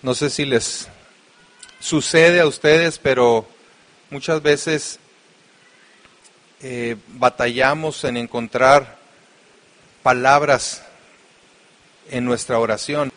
No sé si les sucede a ustedes, pero muchas veces batallamos en encontrar palabras en nuestra oración.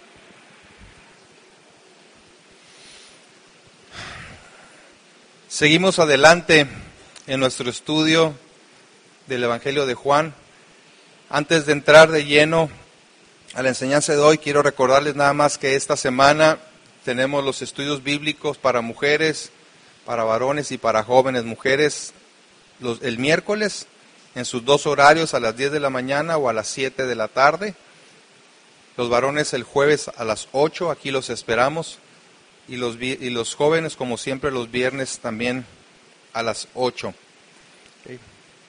Seguimos adelante en nuestro estudio del Evangelio de Juan. Antes de entrar de lleno a la enseñanza de hoy, quiero recordarles nada más que esta semana tenemos los estudios bíblicos para mujeres, para varones y para jóvenes mujeres. El miércoles en sus dos horarios, a las 10 de la mañana o a las 7 de la tarde. Los varones el jueves a las 8, aquí los esperamos. Y los jóvenes, como siempre, los viernes también a las 8. Okay.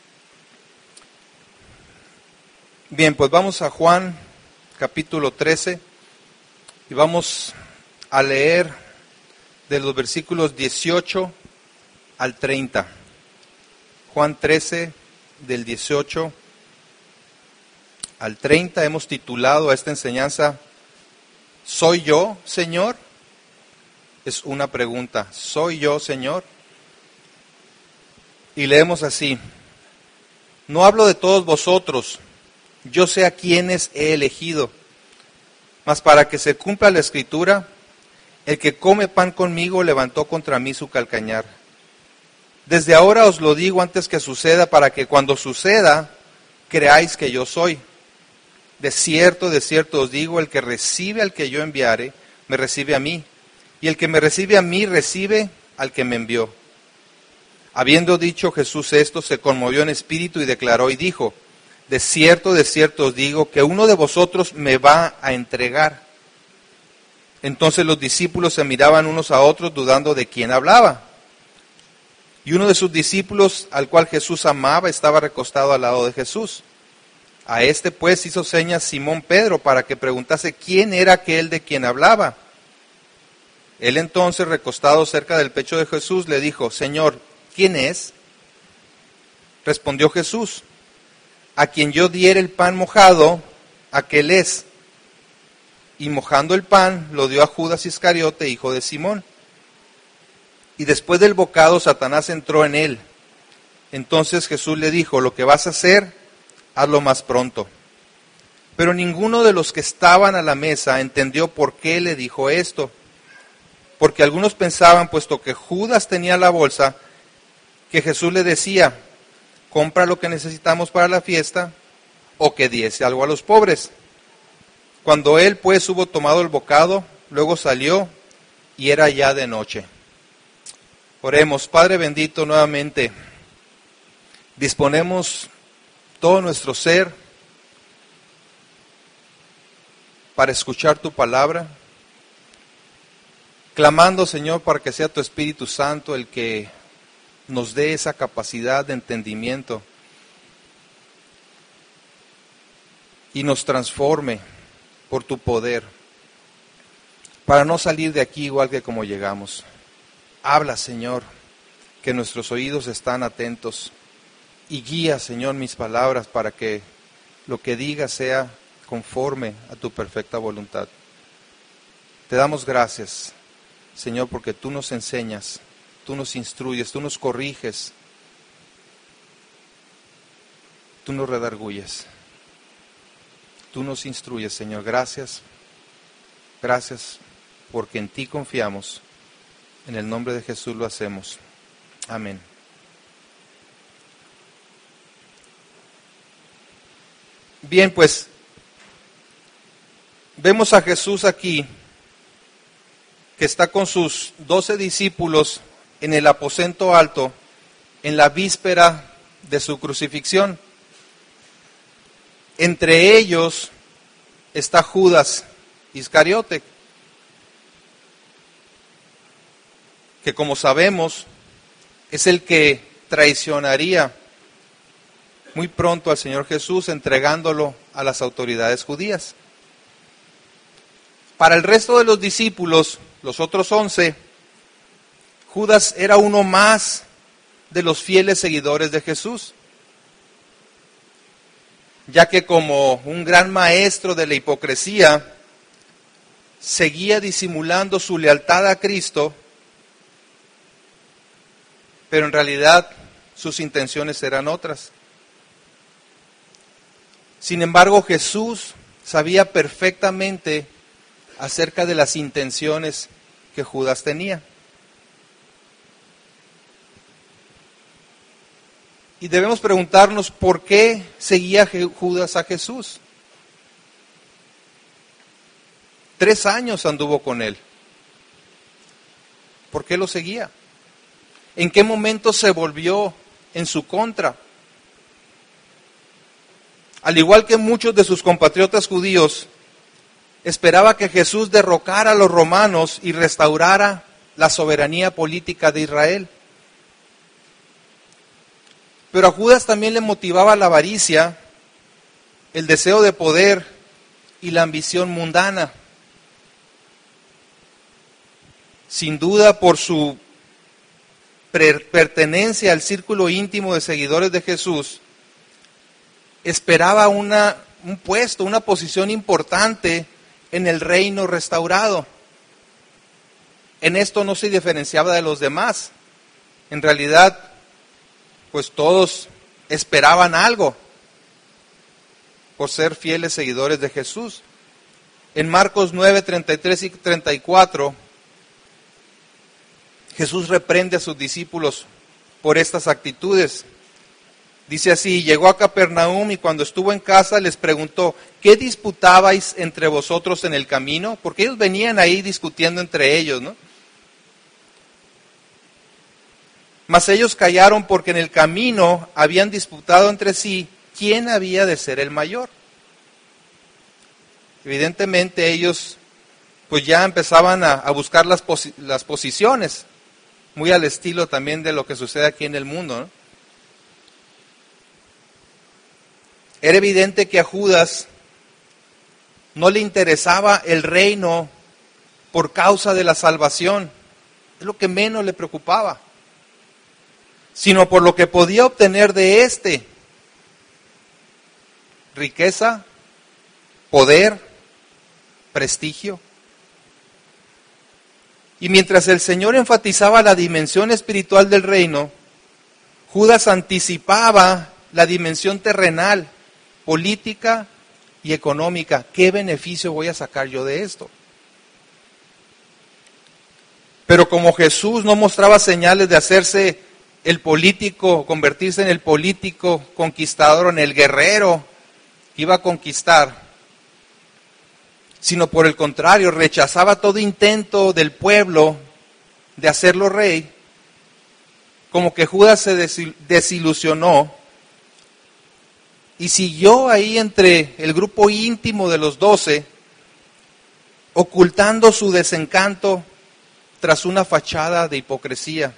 Bien, pues vamos a Juan capítulo 13 y vamos a leer de los versículos 18 al 30. Juan 13, del 18 al 30, hemos titulado a esta enseñanza, ¿Soy yo, Señor? Es una pregunta, ¿soy yo, Señor? Y leemos así, no hablo de todos vosotros, yo sé a quienes he elegido, mas para que se cumpla la Escritura, el que come pan conmigo levantó contra mí su calcañar. Desde ahora os lo digo antes que suceda, para que cuando suceda, creáis que yo soy. De cierto os digo, el que recibe al que yo enviare, me recibe a mí. Y el que me recibe a mí, recibe al que me envió. Habiendo dicho Jesús esto, se conmovió en espíritu y declaró y dijo, de cierto os digo, que uno de vosotros me va a entregar. Entonces los discípulos se miraban unos a otros, dudando de quién hablaba. Y uno de sus discípulos, al cual Jesús amaba, estaba recostado al lado de Jesús. A este pues hizo señas Simón Pedro para que preguntase quién era aquel de quien hablaba. Él entonces, recostado cerca del pecho de Jesús, le dijo, Señor, ¿quién es? Respondió Jesús, a quien yo diere el pan mojado, aquel es. Y mojando el pan, lo dio a Judas Iscariote, hijo de Simón. Y después del bocado, Satanás entró en él. Entonces Jesús le dijo, lo que vas a hacer, hazlo más pronto. Pero ninguno de los que estaban a la mesa entendió por qué le dijo esto. Porque algunos pensaban, puesto que Judas tenía la bolsa, que Jesús le decía, compra lo que necesitamos para la fiesta, o que diese algo a los pobres. Cuando él pues hubo tomado el bocado, luego salió, y era ya de noche. Oremos, Padre bendito, nuevamente, disponemos todo nuestro ser para escuchar tu palabra, clamando, Señor, para que sea tu Espíritu Santo el que nos dé esa capacidad de entendimiento y nos transforme por tu poder, para no salir de aquí igual que como llegamos. Habla, Señor, que nuestros oídos están atentos y guía, Señor, mis palabras para que lo que diga sea conforme a tu perfecta voluntad. Te damos gracias, Señor, porque tú nos enseñas, tú nos instruyes, tú nos corriges, tú nos redarguyes, tú nos instruyes, Señor. Gracias porque en ti confiamos. En el nombre de Jesús lo hacemos. Amén. Bien, pues, vemos a Jesús aquí, que está con sus 12 discípulos en el aposento alto, en la víspera de su crucifixión. Entre ellos está Judas Iscariote, que como sabemos es el que traicionaría muy pronto al Señor Jesús, entregándolo a las autoridades judías. Para el resto de los discípulos, los otros 11, Judas era uno más de los fieles seguidores de Jesús, ya que como un gran maestro de la hipocresía, seguía disimulando su lealtad a Cristo, pero en realidad sus intenciones eran otras. Sin embargo, Jesús sabía perfectamente acerca de las intenciones que Judas tenía. Y debemos preguntarnos por qué seguía Judas a Jesús. 3 años anduvo con él. ¿Por qué lo seguía? ¿En qué momento se volvió en su contra? Al igual que muchos de sus compatriotas judíos, esperaba que Jesús derrocara a los romanos y restaurara la soberanía política de Israel. Pero a Judas también le motivaba la avaricia, el deseo de poder y la ambición mundana. Sin duda, por su pertenencia al círculo íntimo de seguidores de Jesús, esperaba un puesto, una posición importante en el reino restaurado. En esto no se diferenciaba de los demás. En realidad, pues todos esperaban algo por ser fieles seguidores de Jesús. En Marcos 9, 33 y 34, Jesús reprende a sus discípulos por estas actitudes. Dice así: llegó a Capernaum y cuando estuvo en casa les preguntó, ¿qué disputabais entre vosotros en el camino? Porque ellos venían ahí discutiendo entre ellos, ¿no? Mas ellos callaron porque en el camino habían disputado entre sí quién había de ser el mayor. Evidentemente ellos pues ya empezaban a buscar las posiciones, muy al estilo también de lo que sucede aquí en el mundo, ¿no? Era evidente que a Judas no le interesaba el reino por causa de la salvación, es lo que menos le preocupaba, sino por lo que podía obtener de éste: riqueza, poder, prestigio. Y mientras el Señor enfatizaba la dimensión espiritual del reino, Judas anticipaba la dimensión terrenal, política y económica. ¿Qué beneficio voy a sacar yo de esto? Pero como Jesús no mostraba señales de hacerse el político, convertirse en el político conquistador, en el guerrero que iba a conquistar, sino por el contrario, rechazaba todo intento del pueblo de hacerlo rey, como que Judas se desilusionó y siguió ahí entre el grupo íntimo de los 12, ocultando su desencanto tras una fachada de hipocresía.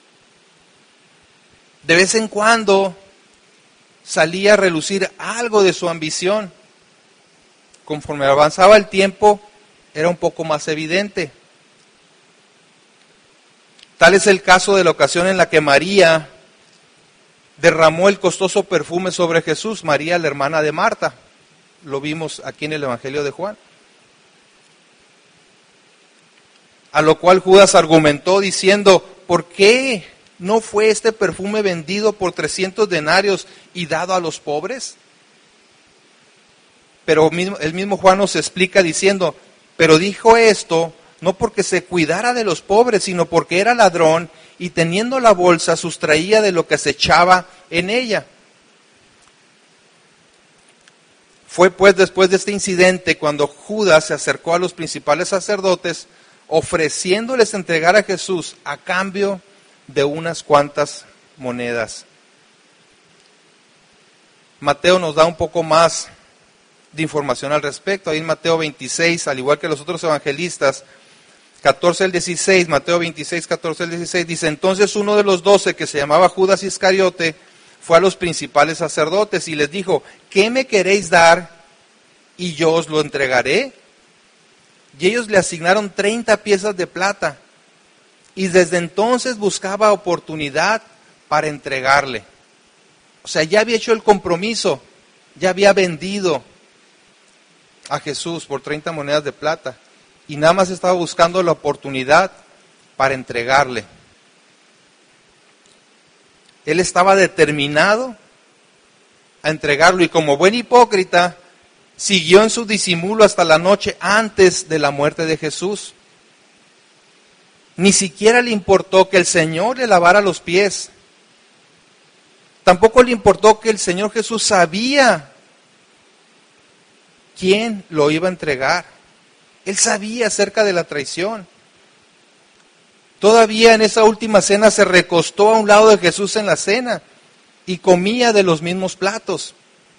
De vez en cuando salía a relucir algo de su ambición. Conforme avanzaba el tiempo, era un poco más evidente. Tal es el caso de la ocasión en la que María derramó el costoso perfume sobre Jesús, María, la hermana de Marta. Lo vimos aquí en el Evangelio de Juan. A lo cual Judas argumentó diciendo, ¿por qué no fue este perfume vendido por 300 denarios y dado a los pobres? Pero el mismo Juan nos explica diciendo, pero dijo esto no porque se cuidara de los pobres, sino porque era ladrón y teniendo la bolsa sustraía de lo que se echaba en ella. Fue pues después de este incidente cuando Judas se acercó a los principales sacerdotes ofreciéndoles entregar a Jesús a cambio de unas cuantas monedas. Mateo nos da un poco más de información al respecto. Ahí en Mateo 26, al igual que los otros evangelistas, 14 al 16, Mateo 26, 14 al 16, dice, entonces uno de los 12, que se llamaba Judas Iscariote, fue a los principales sacerdotes y les dijo, ¿qué me queréis dar y yo os lo entregaré? Y ellos le asignaron 30 piezas de plata y desde entonces buscaba oportunidad para entregarle. O sea, ya había hecho el compromiso, ya había vendido a Jesús por 30 monedas de plata. y nada más estaba buscando la oportunidad para entregarle. Él estaba determinado a entregarlo y como buen hipócrita siguió en su disimulo hasta la noche antes de la muerte de Jesús. Ni siquiera le importó que el Señor le lavara los pies. Tampoco le importó que el Señor Jesús sabía quién lo iba a entregar. Él sabía acerca de la traición. Todavía en esa última cena se recostó a un lado de Jesús en la cena y comía de los mismos platos.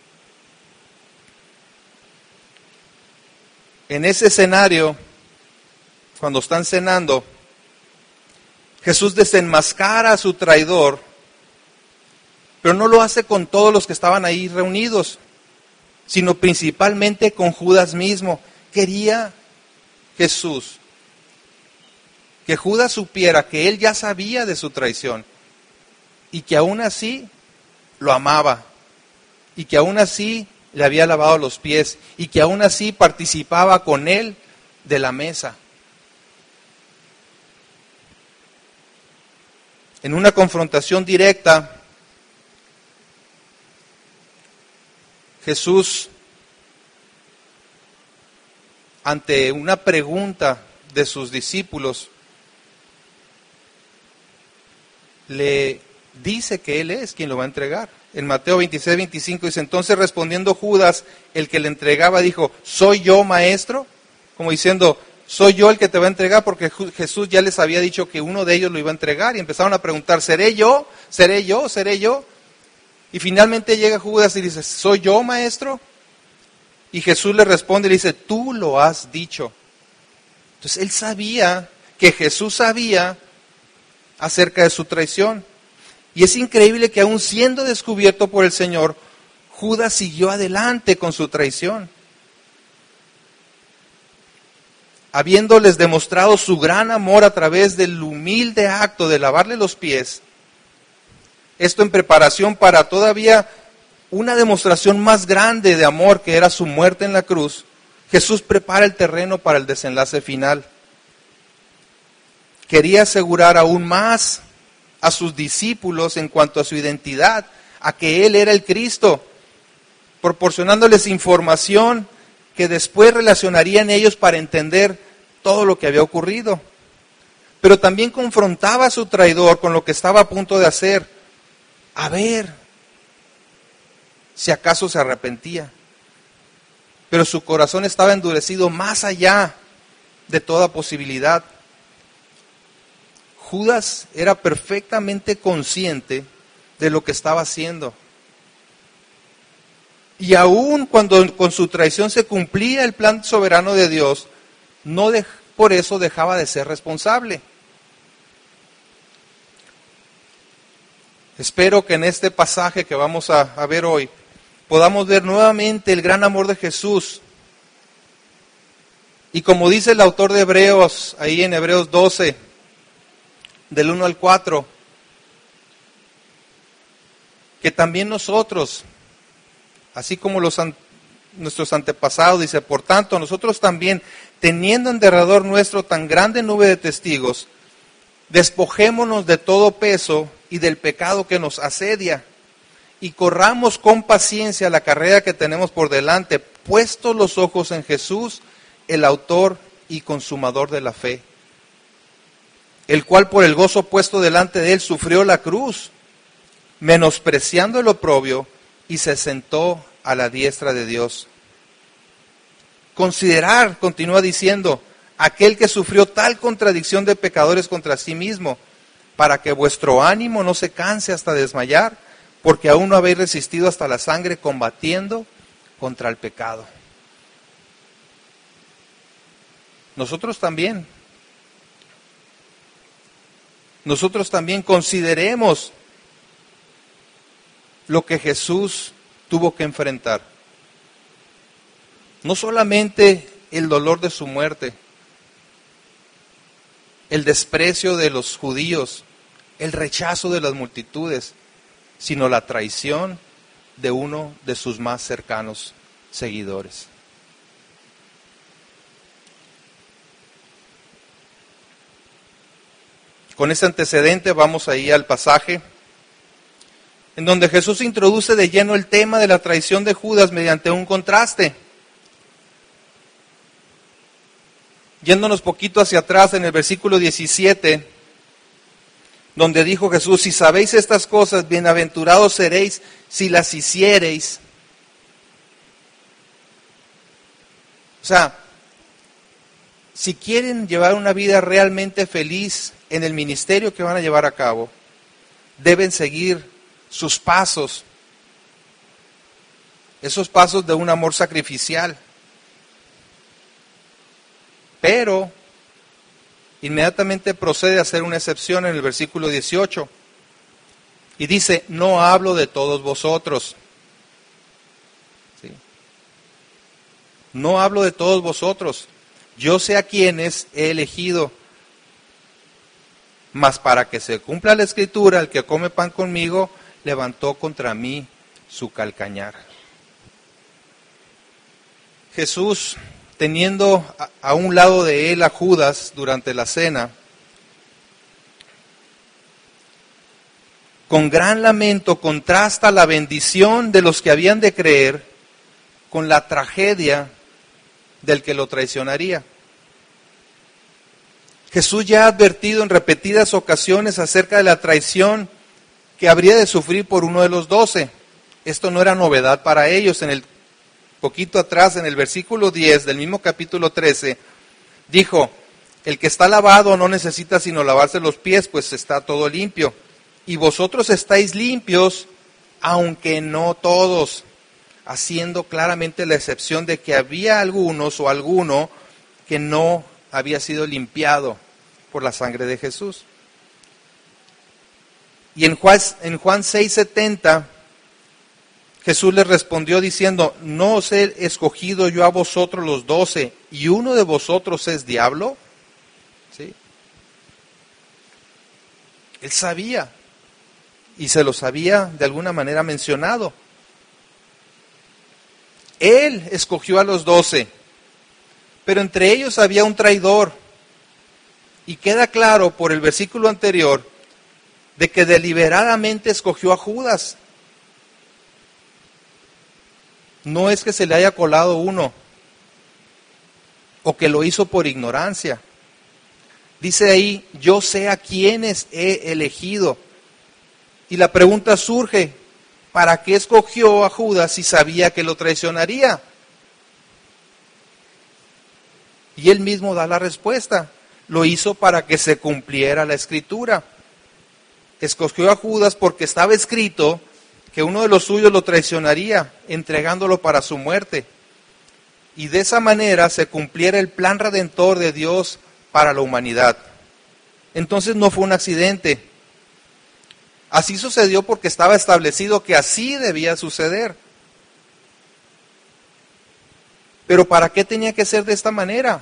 En ese escenario, cuando están cenando, Jesús desenmascara a su traidor, pero no lo hace con todos los que estaban ahí reunidos, sino principalmente con Judas mismo. Quería Jesús que Judas supiera que él ya sabía de su traición y que aún así lo amaba y que aún así le había lavado los pies y que aún así participaba con él de la mesa. En una confrontación directa, Jesús, ante una pregunta de sus discípulos, le dice que Él es quien lo va a entregar. En Mateo 26, 25 dice, entonces respondiendo Judas, el que le entregaba, dijo, ¿soy yo, maestro? Como diciendo, soy yo el que te va a entregar, porque Jesús ya les había dicho que uno de ellos lo iba a entregar, y empezaron a preguntar, ¿seré yo? ¿Seré yo? ¿Seré yo? Y finalmente llega Judas y dice, ¿soy yo, maestro? Y Jesús le responde y le dice, tú lo has dicho. Entonces él sabía que Jesús sabía acerca de su traición. Y es increíble que aún siendo descubierto por el Señor, Judas siguió adelante con su traición. Habiéndoles demostrado su gran amor a través del humilde acto de lavarle los pies, esto en preparación para todavía una demostración más grande de amor que era su muerte en la cruz, Jesús prepara el terreno para el desenlace final. Quería asegurar aún más a sus discípulos en cuanto a su identidad, a que Él era el Cristo, proporcionándoles información que después relacionarían ellos para entender todo lo que había ocurrido. Pero también confrontaba a su traidor con lo que estaba a punto de hacer, a ver si acaso se arrepentía. Pero su corazón estaba endurecido más allá de toda posibilidad. Judas era perfectamente consciente de lo que estaba haciendo. Y aun cuando con su traición se cumplía el plan soberano de Dios, por eso dejaba de ser responsable. Espero que en este pasaje que vamos a ver hoy, podamos ver nuevamente el gran amor de Jesús. Y como dice el autor de Hebreos, ahí en Hebreos 12, del 1 al 4, que también nosotros, así como nuestros antepasados, dice, por tanto, nosotros también, teniendo en derredor nuestro tan grande nube de testigos, despojémonos de todo peso y del pecado que nos asedia, y corramos con paciencia la carrera que tenemos por delante, puestos los ojos en Jesús, el autor y consumador de la fe, el cual por el gozo puesto delante de él sufrió la cruz, menospreciando el oprobio, y se sentó a la diestra de Dios. Considerar, continúa diciendo, aquel que sufrió tal contradicción de pecadores contra sí mismo, para que vuestro ánimo no se canse hasta desmayar, porque aún no habéis resistido hasta la sangre combatiendo contra el pecado. Nosotros también consideremos lo que Jesús tuvo que enfrentar. No solamente el dolor de su muerte, el desprecio de los judíos, el rechazo de las multitudes, sino la traición de uno de sus más cercanos seguidores. Con ese antecedente vamos ahí al pasaje en donde Jesús introduce de lleno el tema de la traición de Judas mediante un contraste. Yéndonos poquito hacia atrás en el versículo 17, donde dijo Jesús: si sabéis estas cosas, bienaventurados seréis si las hiciereis. O sea, si quieren llevar una vida realmente feliz en el ministerio que van a llevar a cabo, deben seguir sus pasos, esos pasos de un amor sacrificial. Pero inmediatamente procede a hacer una excepción en el versículo 18 y dice: no hablo de todos vosotros. ¿Sí? No hablo de todos vosotros. Yo sé a quienes he elegido, mas para que se cumpla la escritura, el que come pan conmigo levantó contra mí su calcañar. Jesús, teniendo a un lado de él a Judas durante la cena, con gran lamento contrasta la bendición de los que habían de creer con la tragedia del que lo traicionaría. Jesús ya ha advertido en repetidas ocasiones acerca de la traición que habría de sufrir por uno de los 12. Esto no era novedad para ellos. En el poquito atrás, en el versículo 10 del mismo capítulo 13, dijo: el que está lavado no necesita sino lavarse los pies, pues está todo limpio. Y vosotros estáis limpios, aunque no todos, haciendo claramente la excepción de que había algunos o alguno que no había sido limpiado por la sangre de Jesús. Y en Juan 6:70, Jesús les respondió diciendo: ¿no os he escogido yo a vosotros los 12 y uno de vosotros es diablo? ¿Sí? Él sabía, y se los había de alguna manera mencionado. Él escogió a los 12, pero entre ellos había un traidor. Y queda claro por el versículo anterior de que deliberadamente escogió a Judas. No es que se le haya colado uno o que lo hizo por ignorancia. Dice ahí: yo sé a quiénes he elegido. Y la pregunta surge: ¿para qué escogió a Judas si sabía que lo traicionaría? Y él mismo da la respuesta: lo hizo para que se cumpliera la escritura. Escogió a Judas porque estaba escrito que uno de los suyos lo traicionaría, entregándolo para su muerte. Y de esa manera se cumpliera el plan redentor de Dios para la humanidad. Entonces no fue un accidente. Así sucedió porque estaba establecido que así debía suceder. Pero ¿para qué tenía que ser de esta manera?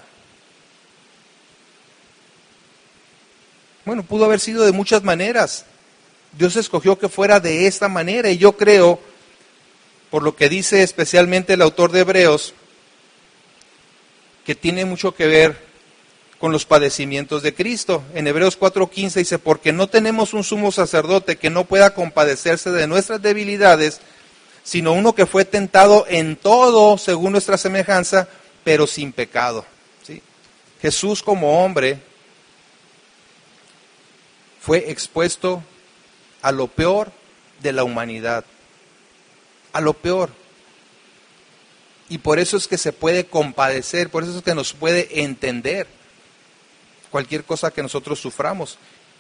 Bueno, pudo haber sido de muchas maneras. Dios escogió que fuera de esta manera, y yo creo, por lo que dice especialmente el autor de Hebreos, que tiene mucho que ver con los padecimientos de Cristo. En Hebreos 4:15 dice: porque no tenemos un sumo sacerdote que no pueda compadecerse de nuestras debilidades, sino uno que fue tentado en todo según nuestra semejanza, pero sin pecado. ¿Sí? Jesús, como hombre, fue expuesto a lo peor de la humanidad, a lo peor. Y por eso es que se puede compadecer, por eso es que nos puede entender cualquier cosa que nosotros suframos.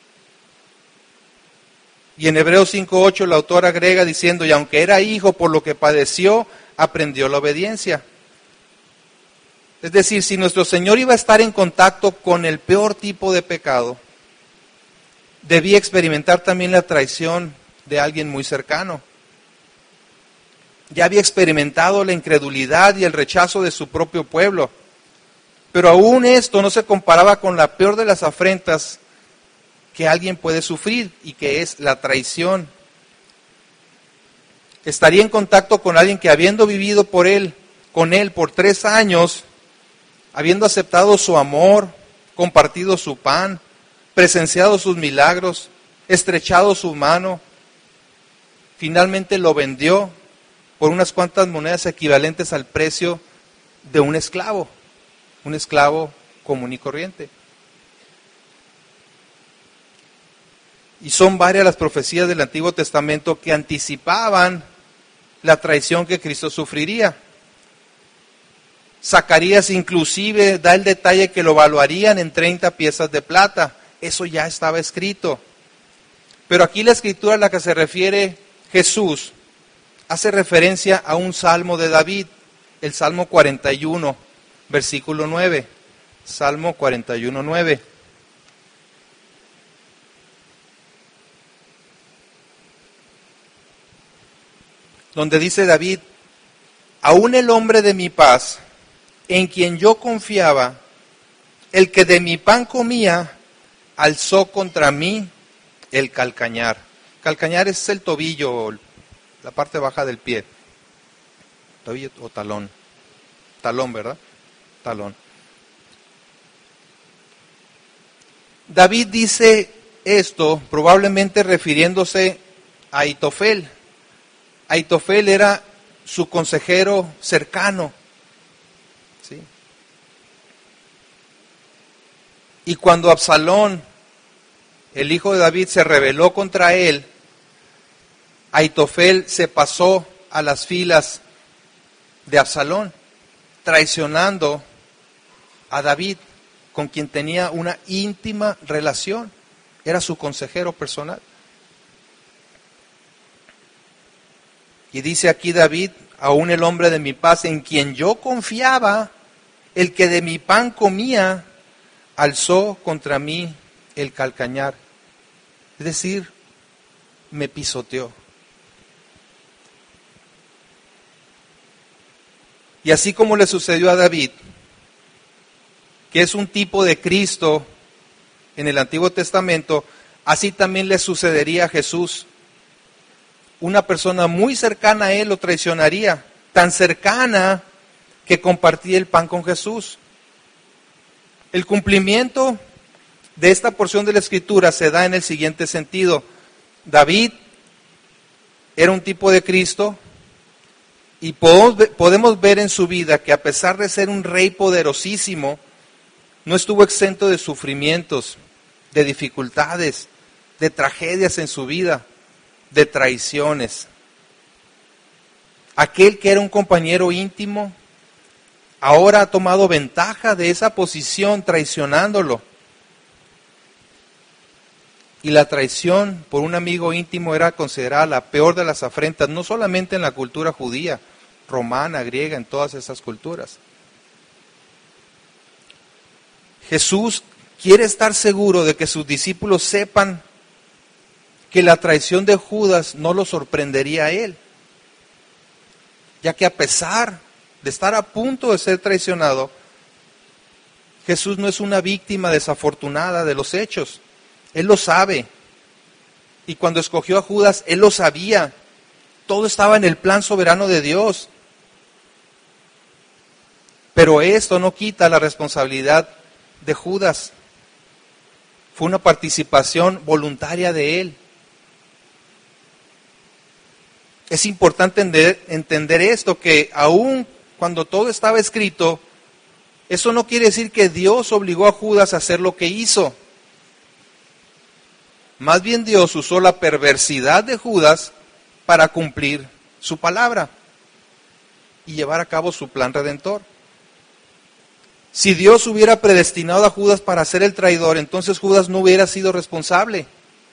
Y en Hebreos 5:8 el autor agrega diciendo: y aunque era hijo, por lo que padeció, aprendió la obediencia. Es decir, si nuestro Señor iba a estar en contacto con el peor tipo de pecado, debía experimentar también la traición de alguien muy cercano. Ya había experimentado la incredulidad y el rechazo de su propio pueblo. Pero aún esto no se comparaba con la peor de las afrentas que alguien puede sufrir, y que es la traición. Estaría en contacto con alguien que, habiendo vivido con él por 3 años, habiendo aceptado su amor, compartido su pan, presenciado sus milagros, estrechado su mano, finalmente lo vendió por unas cuantas monedas equivalentes al precio de un esclavo común y corriente. Y son varias las profecías del Antiguo Testamento que anticipaban la traición que Cristo sufriría. Zacarías inclusive da el detalle que lo valuarían en 30 piezas de plata. Eso ya estaba escrito. Pero aquí la escritura a la que se refiere Jesús hace referencia a un salmo de David, el Salmo 41, versículo 9. Salmo 41, 9. Donde dice David: aún el hombre de mi paz, en quien yo confiaba, el que de mi pan comía, alzó contra mí el calcañar. Calcañar es el tobillo, la parte baja del pie. Tobillo o talón. Talón, ¿verdad? Talón. David dice esto probablemente refiriéndose a Ahitofel. Ahitofel era su consejero cercano. ¿Sí? Y cuando Absalón, el hijo de David, se rebeló contra él, Ahitofel se pasó a las filas de Absalón, traicionando a David, con quien tenía una íntima relación. Era su consejero personal. Y dice aquí David: aún el hombre de mi paz, en quien yo confiaba, el que de mi pan comía, alzó contra mí el calcañar. Es decir, me pisoteó. Y así como le sucedió a David, que es un tipo de Cristo en el Antiguo Testamento, así también le sucedería a Jesús. Una persona muy cercana a él lo traicionaría, tan cercana que compartía el pan con Jesús. El cumplimiento de esta porción de la Escritura se da en el siguiente sentido. David era un tipo de Cristo y podemos ver en su vida que a pesar de ser un rey poderosísimo, no estuvo exento de sufrimientos, de dificultades, de tragedias en su vida, de traiciones. Aquel que era un compañero íntimo, ahora ha tomado ventaja de esa posición traicionándolo. Y la traición por un amigo íntimo era considerada la peor de las afrentas, no solamente en la cultura judía, romana, griega, en todas esas culturas. Jesús quiere estar seguro de que sus discípulos sepan que la traición de Judas no lo sorprendería a él, ya que a pesar de estar a punto de ser traicionado, Jesús no es una víctima desafortunada de los hechos. Él lo sabe. Y cuando escogió a Judas, Él lo sabía. Todo estaba en el plan soberano de Dios. Pero esto no quita la responsabilidad de Judas. Fue una participación voluntaria de él. Es importante entender esto, que aun cuando todo estaba escrito, eso no quiere decir que Dios obligó a Judas a hacer lo que hizo. Más bien Dios usó la perversidad de Judas para cumplir su palabra y llevar a cabo su plan redentor. Si Dios hubiera predestinado a Judas para ser el traidor, entonces Judas no hubiera sido responsable.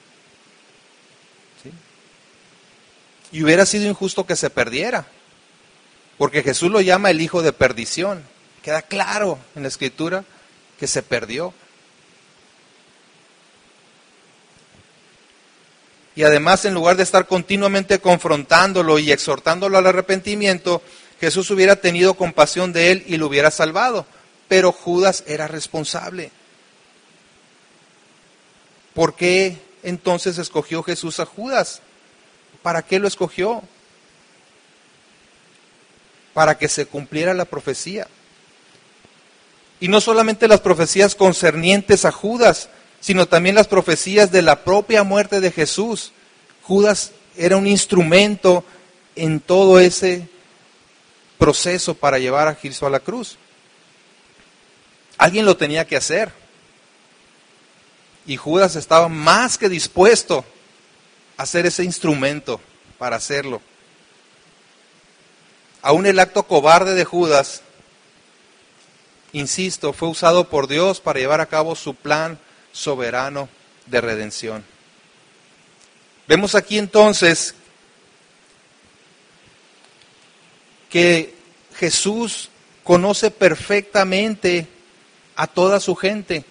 ¿Sí? Y hubiera sido injusto que se perdiera, porque Jesús lo llama el hijo de perdición. Queda claro en la Escritura que se perdió. Y además, en lugar de estar continuamente confrontándolo y exhortándolo al arrepentimiento, Jesús hubiera tenido compasión de él y lo hubiera salvado. Pero Judas era responsable. ¿Por qué entonces escogió Jesús a Judas? ¿Para qué lo escogió? Para que se cumpliera la profecía. Y no solamente las profecías concernientes a Judas, sino también las profecías de la propia muerte de Jesús. Judas era un instrumento en todo ese proceso para llevar a Cristo a la cruz. Alguien lo tenía que hacer. Y Judas estaba más que dispuesto a ser ese instrumento para hacerlo. Aún el acto cobarde de Judas, insisto, fue usado por Dios para llevar a cabo su plan soberano de redención. Vemos aquí entonces que Jesús conoce perfectamente a toda su gente.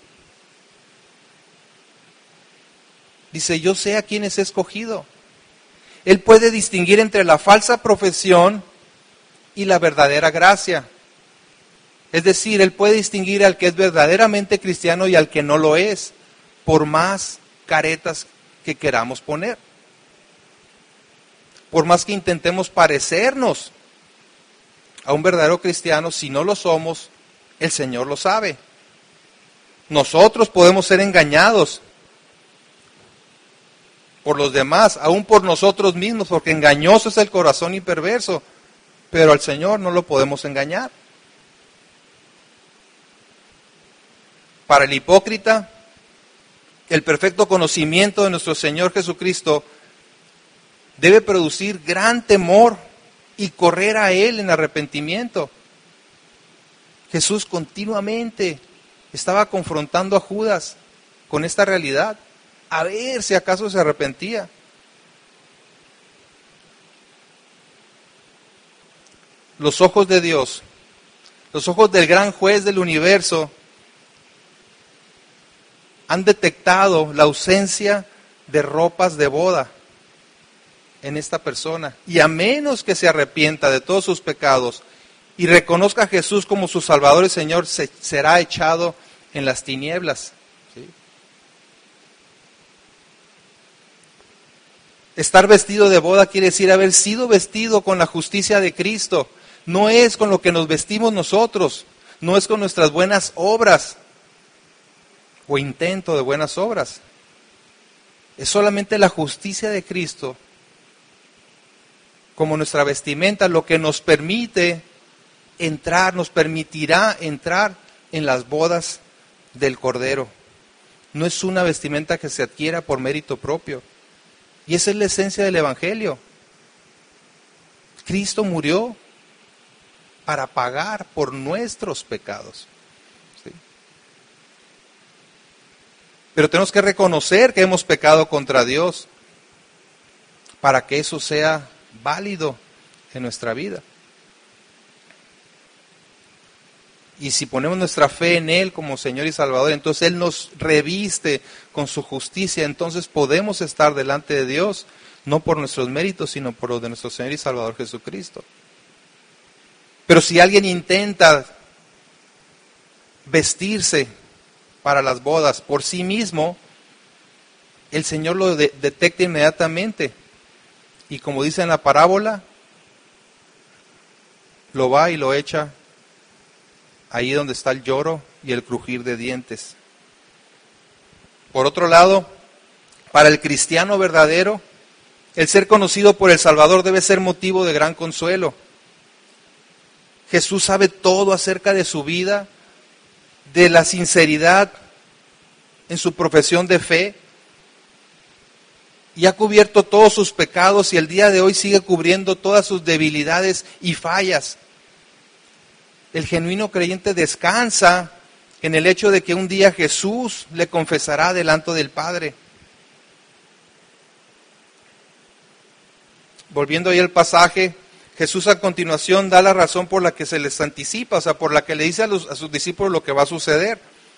Dice, yo sé a quiénes he escogido. Él puede distinguir entre la falsa profesión y la verdadera gracia. Es decir, Él puede distinguir al que es verdaderamente cristiano y al que no lo es, por más caretas que queramos poner. Por más que intentemos parecernos a un verdadero cristiano, si no lo somos, el Señor lo sabe. Nosotros podemos ser engañados por los demás, aún por nosotros mismos, porque engañoso es el corazón y perverso, pero al Señor no lo podemos engañar. Para el hipócrita, el perfecto conocimiento de nuestro Señor Jesucristo debe producir gran temor y correr a Él en arrepentimiento. Jesús continuamente estaba confrontando a Judas con esta realidad, a ver si acaso se arrepentía. Los ojos de Dios, los ojos del gran juez del universo, han detectado la ausencia de ropas de boda en esta persona. Y a menos que se arrepienta de todos sus pecados y reconozca a Jesús como su Salvador y Señor, será echado en las tinieblas. ¿Sí? Estar vestido de boda quiere decir haber sido vestido con la justicia de Cristo. No es con lo que nos vestimos nosotros, no es con nuestras buenas obras o intento de buenas obras. Es solamente la justicia de Cristo como nuestra vestimenta lo que nos permite entrar, nos permitirá entrar en las bodas del Cordero. No es una vestimenta que se adquiera por mérito propio. Y esa es la esencia del Evangelio. Cristo murió para pagar por nuestros pecados. ¿Sí? Pero tenemos que reconocer que hemos pecado contra Dios para que eso sea válido en nuestra vida. Y si ponemos nuestra fe en Él como Señor y Salvador, entonces Él nos reviste con su justicia, entonces podemos estar delante de Dios, no por nuestros méritos, sino por los de nuestro Señor y Salvador Jesucristo. Pero si alguien intenta vestirse para las bodas por sí mismo, el Señor lo detecta inmediatamente. Y como dice en la parábola, lo va y lo echa ahí donde está el lloro y el crujir de dientes. Por otro lado, para el cristiano verdadero, el ser conocido por el Salvador debe ser motivo de gran consuelo. Jesús sabe todo acerca de su vida, de la sinceridad en su profesión de fe, y ha cubierto todos sus pecados y el día de hoy sigue cubriendo todas sus debilidades y fallas. El genuino creyente descansa en el hecho de que un día Jesús le confesará delante del Padre. Volviendo ahí al pasaje, Jesús a continuación da la razón por la que se les anticipa, o sea, por la que le dice a sus discípulos lo que va a suceder.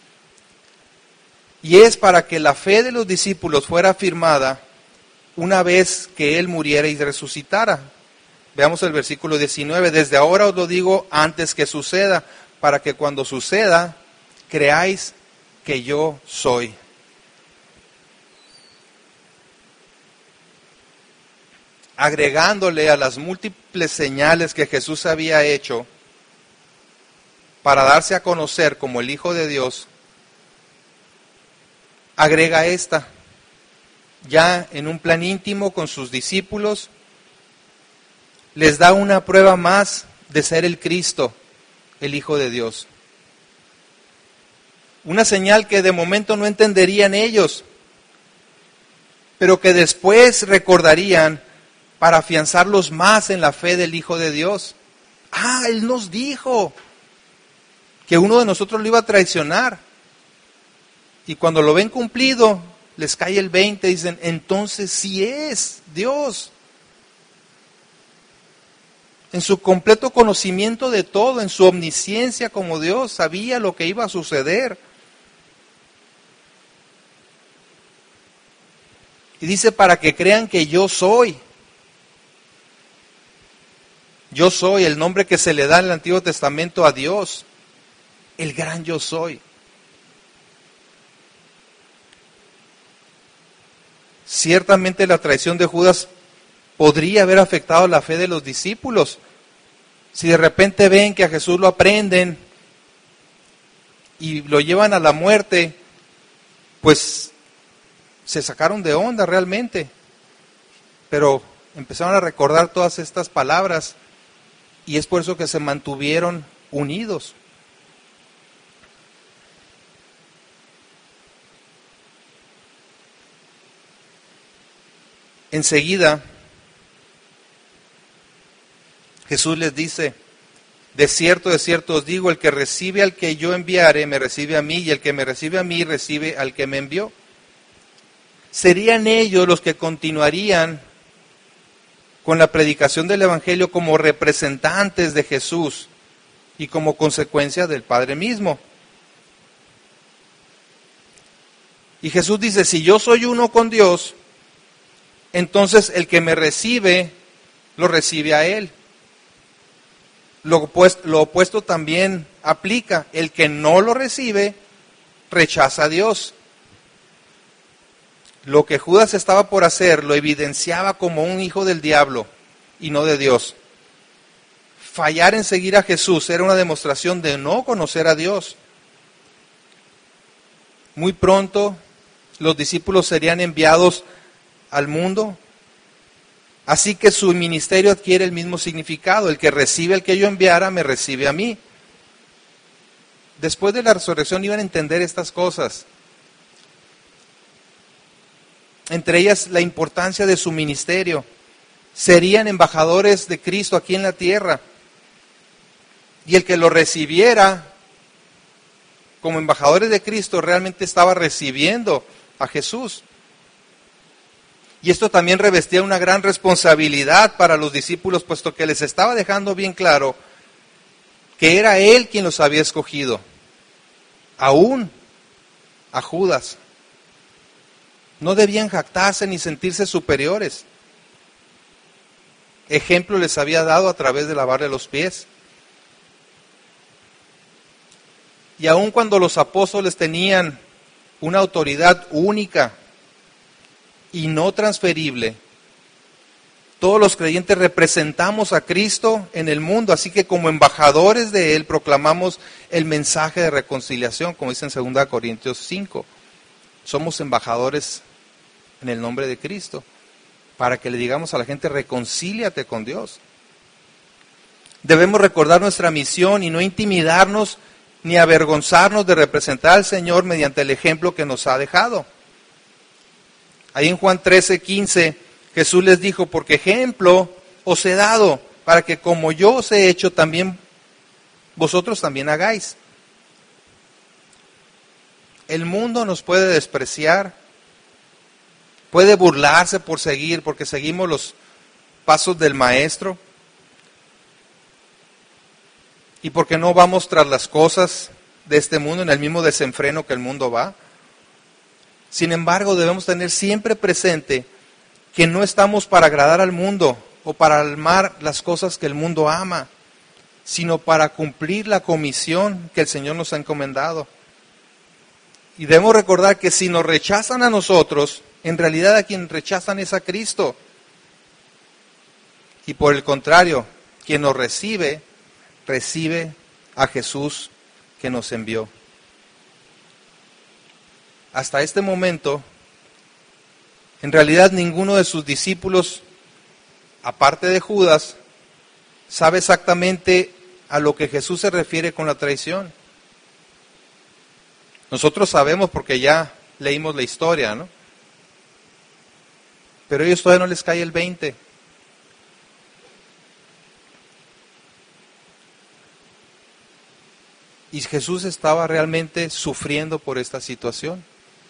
Y es para que la fe de los discípulos fuera afirmada una vez que Él muriera y resucitara. Veamos el versículo 19. Desde ahora os lo digo antes que suceda, para que cuando suceda, creáis que yo soy. Agregándole a las múltiples señales que Jesús había hecho para darse a conocer como el Hijo de Dios, agrega esta, ya en un plan íntimo con sus discípulos, les da una prueba más de ser el Cristo, el Hijo de Dios. Una señal que de momento no entenderían ellos, pero que después recordarían para afianzarlos más en la fe del Hijo de Dios. Él nos dijo que uno de nosotros lo iba a traicionar. Y cuando lo ven cumplido, les cae el 20, dicen, entonces sí es Dios. En su completo conocimiento de todo, en su omnisciencia como Dios, sabía lo que iba a suceder. Y dice, para que crean que yo soy. Yo soy el nombre que se le da en el Antiguo Testamento a Dios. El gran yo soy. Ciertamente la traición de Judas podría haber afectado la fe de los discípulos. Si de repente ven que a Jesús lo aprenden y lo llevan a la muerte, pues se sacaron de onda realmente. Pero empezaron a recordar todas estas palabras y es por eso que se mantuvieron unidos. Enseguida, Jesús les dice, de cierto os digo, el que recibe al que yo enviare, me recibe a mí, y el que me recibe a mí, recibe al que me envió. Serían ellos los que continuarían con la predicación del Evangelio como representantes de Jesús y como consecuencia del Padre mismo. Y Jesús dice, si yo soy uno con Dios, entonces el que me recibe, lo recibe a Él. Lo opuesto también aplica. El que no lo recibe, rechaza a Dios. Lo que Judas estaba por hacer lo evidenciaba como un hijo del diablo y no de Dios. Fallar en seguir a Jesús era una demostración de no conocer a Dios. Muy pronto los discípulos serían enviados al mundo. Así que su ministerio adquiere el mismo significado. El que recibe al que yo enviara, me recibe a mí. Después de la resurrección iban a entender estas cosas. Entre ellas la importancia de su ministerio. Serían embajadores de Cristo aquí en la tierra. Y el que lo recibiera como embajadores de Cristo realmente estaba recibiendo a Jesús. Y esto también revestía una gran responsabilidad para los discípulos, puesto que les estaba dejando bien claro que era Él quien los había escogido, aún a Judas. No debían jactarse ni sentirse superiores. Ejemplo les había dado a través de lavarle los pies. Y aun cuando los apóstoles tenían una autoridad única y no transferible, todos los creyentes representamos a Cristo en el mundo, así que como embajadores de Él proclamamos el mensaje de reconciliación, como dice en 2 Corintios 5. Somos embajadores en el nombre de Cristo, para que le digamos a la gente, reconcíliate con Dios. Debemos recordar nuestra misión y no intimidarnos ni avergonzarnos de representar al Señor mediante el ejemplo que nos ha dejado. Ahí en Juan 13:15, Jesús les dijo, porque ejemplo os he dado, para que como yo os he hecho, también vosotros también hagáis. El mundo nos puede despreciar, puede burlarse porque seguimos los pasos del Maestro, y porque no vamos tras las cosas de este mundo en el mismo desenfreno que el mundo va. Sin embargo, debemos tener siempre presente que no estamos para agradar al mundo o para amar las cosas que el mundo ama, sino para cumplir la comisión que el Señor nos ha encomendado. Y debemos recordar que si nos rechazan a nosotros, en realidad a quien rechazan es a Cristo. Y por el contrario, quien nos recibe, recibe a Jesús que nos envió. hasta este momento, en realidad ninguno de sus discípulos, aparte de Judas, sabe exactamente a lo que Jesús se refiere con la traición. Nosotros sabemos porque ya leímos la historia, ¿no? Pero a ellos todavía no les cae el 20. Y Jesús estaba realmente sufriendo por esta situación.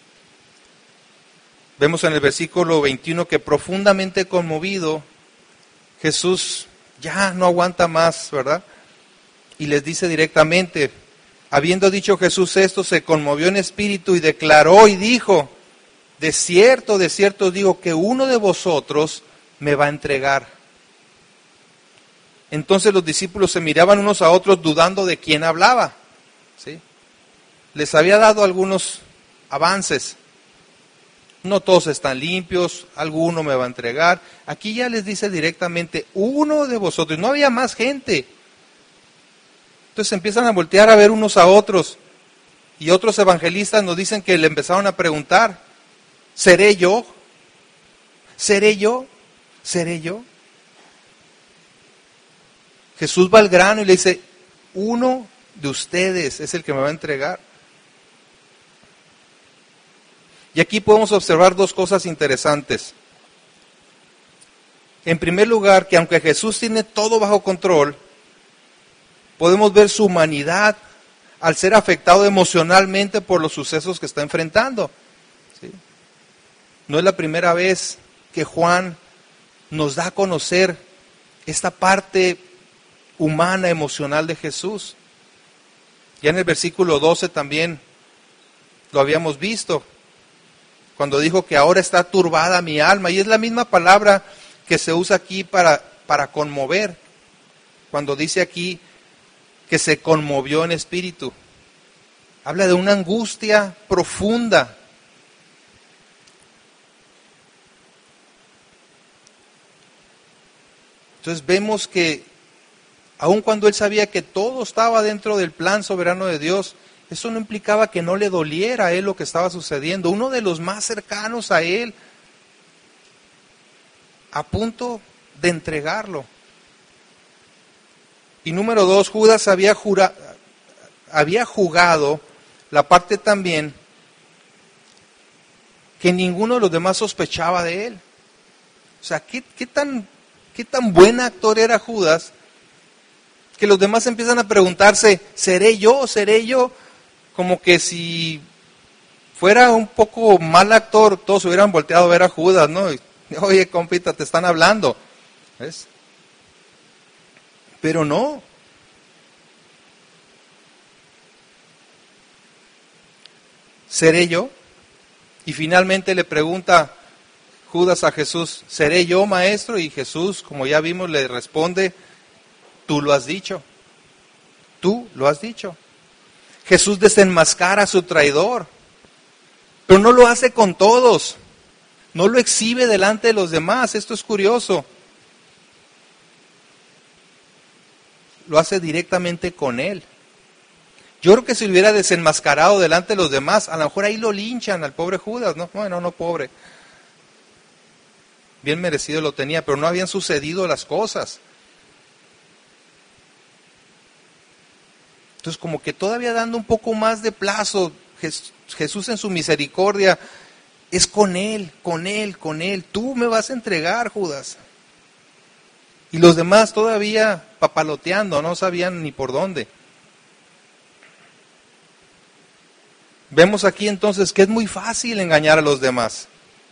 Vemos en el versículo 21 que profundamente conmovido, Jesús ya no aguanta más, ¿verdad? Y les dice directamente, habiendo dicho Jesús esto, se conmovió en espíritu y declaró y dijo, de cierto os digo que uno de vosotros me va a entregar. Entonces los discípulos se miraban unos a otros dudando de quién hablaba. ¿Sí? Les había dado algunos avances. No todos están limpios, alguno me va a entregar. Aquí ya les dice directamente, uno de vosotros. No había más gente. Entonces empiezan a voltear a ver unos a otros. Y otros evangelistas nos dicen que le empezaron a preguntar, ¿seré yo? ¿Seré yo? ¿Seré yo? Jesús va al grano y le dice, uno de ustedes es el que me va a entregar. Y aquí podemos observar dos cosas interesantes. En primer lugar, que aunque Jesús tiene todo bajo control, podemos ver su humanidad al ser afectado emocionalmente por los sucesos que está enfrentando. ¿Sí? No es la primera vez que Juan nos da a conocer esta parte humana, emocional de Jesús. Ya en el versículo 12 también lo habíamos visto, cuando dijo que ahora está turbada mi alma, y es la misma palabra que se usa aquí para conmover, cuando dice aquí que se conmovió en espíritu. Habla de una angustia profunda. Entonces vemos que aun cuando él sabía que todo estaba dentro del plan soberano de Dios, eso no implicaba que no le doliera a él lo que estaba sucediendo. Uno de los más cercanos a él, a punto de entregarlo. Y número 2, Judas había jugado la parte también que ninguno de los demás sospechaba de él. O sea, ¿qué tan buen actor era Judas? Que los demás empiezan a preguntarse, ¿seré yo? ¿Seré yo? Como que si fuera un poco mal actor, todos se hubieran volteado a ver a Judas, ¿no? Y, oye, compita, te están hablando. ¿Ves? Pero no. ¿Seré yo? Y finalmente le pregunta Judas a Jesús, ¿seré yo, maestro? Y Jesús, como ya vimos, le responde, tú lo has dicho. Tú lo has dicho. Jesús desenmascara a su traidor, pero no lo hace con todos. No lo exhibe delante de los demás. Esto es curioso. Lo hace directamente con él. Yo creo que si lo hubiera desenmascarado delante de los demás, a lo mejor ahí lo linchan al pobre Judas, ¿no? Bueno, no pobre. Bien merecido lo tenía, pero no habían sucedido las cosas. Entonces, como que todavía dando un poco más de plazo, Jesús en su misericordia, es con él. Tú me vas a entregar, Judas. Y los demás todavía papaloteando, no sabían ni por dónde. Vemos aquí entonces que es muy fácil engañar a los demás.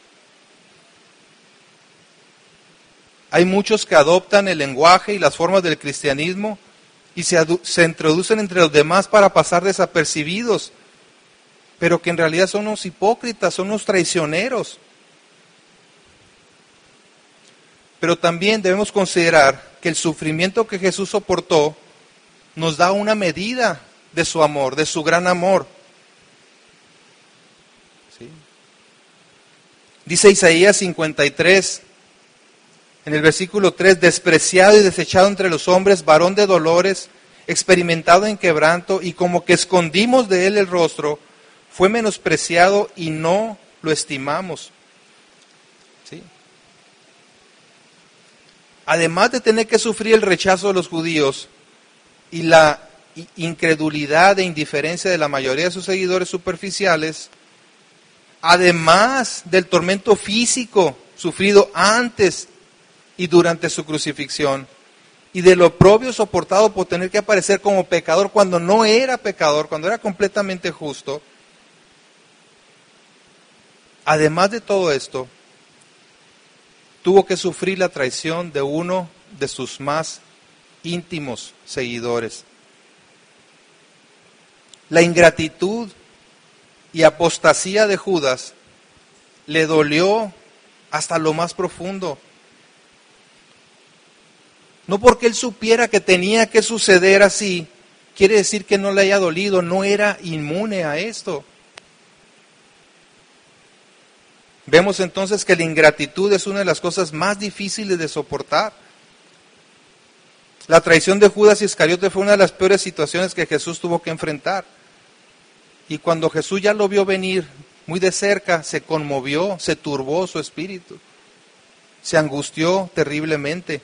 Hay muchos que adoptan el lenguaje y las formas del cristianismo y se introducen entre los demás para pasar desapercibidos, pero que en realidad son unos hipócritas, son unos traicioneros. Pero también debemos considerar que el sufrimiento que Jesús soportó nos da una medida de su amor, de su gran amor. ¿Sí? Dice Isaías 53, en el versículo 3, despreciado y desechado entre los hombres, varón de dolores, experimentado en quebranto, y como que escondimos de él el rostro, fue menospreciado y no lo estimamos. ¿Sí? Además de tener que sufrir el rechazo de los judíos y la incredulidad e indiferencia de la mayoría de sus seguidores superficiales, además del tormento físico sufrido antes y durante su crucifixión, y del oprobio soportado por tener que aparecer como pecador cuando no era pecador, cuando era completamente justo, además de todo esto, tuvo que sufrir la traición de uno de sus más íntimos seguidores. La ingratitud y apostasía de Judas le dolió hasta lo más profundo. No porque él supiera que tenía que suceder así, quiere decir que no le haya dolido, no era inmune a esto. Vemos entonces que la ingratitud es una de las cosas más difíciles de soportar. La traición de Judas Iscariote fue una de las peores situaciones que Jesús tuvo que enfrentar. Y cuando Jesús ya lo vio venir muy de cerca, se conmovió, se turbó su espíritu, se angustió terriblemente.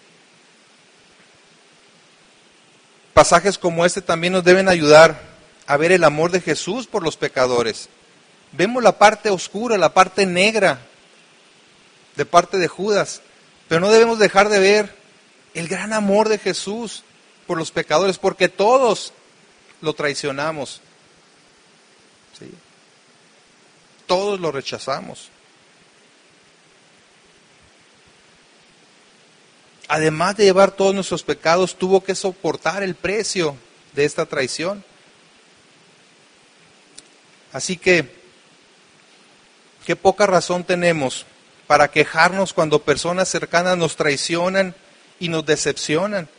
Pasajes como este también nos deben ayudar a ver el amor de Jesús por los pecadores. Vemos la parte oscura, la parte negra de parte de Judas, pero no debemos dejar de ver el gran amor de Jesús por los pecadores, porque todos lo traicionamos. ¿Sí? Todos lo rechazamos. Además de llevar todos nuestros pecados, tuvo que soportar el precio de esta traición. Así que, qué poca razón tenemos para quejarnos cuando personas cercanas nos traicionan y nos decepcionan.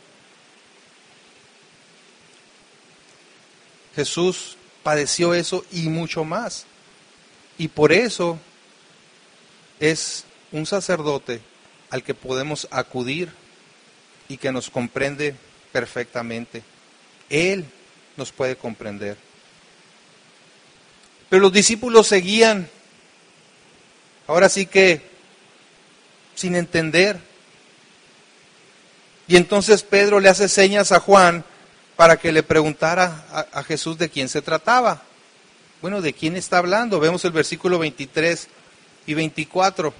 Jesús padeció eso y mucho más. Y por eso es un sacerdote al que podemos acudir y que nos comprende perfectamente. Él nos puede comprender. Pero los discípulos seguían, ahora sí que sin entender. Y entonces Pedro le hace señas a Juan para que le preguntara a Jesús de quién se trataba. Bueno, ¿de quién está hablando? Vemos el versículo 23 y 24.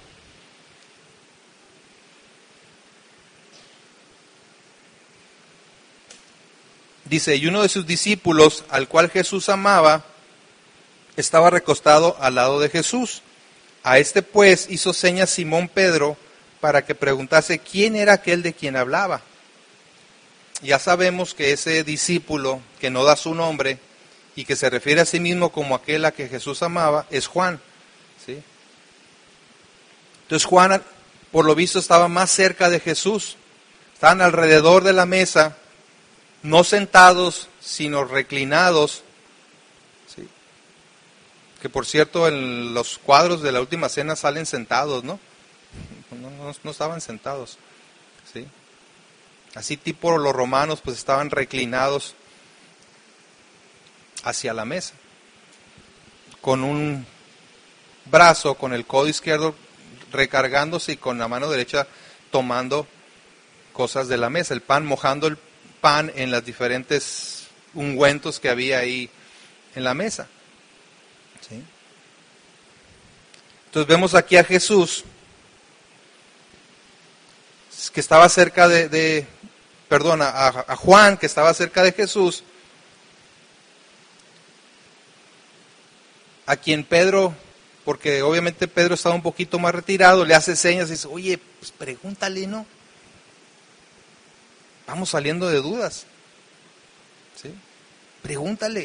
Dice, y uno de sus discípulos, al cual Jesús amaba, estaba recostado al lado de Jesús. A este pues hizo señas Simón Pedro para que preguntase quién era aquel de quien hablaba. Ya sabemos que ese discípulo que no da su nombre y que se refiere a sí mismo como aquel a que Jesús amaba es Juan. ¿Sí? Entonces Juan, por lo visto, estaba más cerca de Jesús. Estaban alrededor de la mesa, no sentados, sino reclinados. ¿Sí? Que por cierto, en los cuadros de la Última Cena salen sentados, ¿no? No estaban sentados. ¿Sí? Así tipo los romanos, pues estaban reclinados hacia la mesa, con un brazo, con el codo izquierdo recargándose y con la mano derecha tomando cosas de la mesa, el pan, mojando el pan en las diferentes ungüentos que había ahí en la mesa. ¿Sí? Entonces vemos aquí a Jesús, que estaba cerca a Juan, que estaba cerca de Jesús, a quien Pedro, porque obviamente Pedro estaba un poquito más retirado, le hace señas y dice, oye, pues pregúntale, ¿no? Vamos saliendo de dudas. ¿Sí? Pregúntale.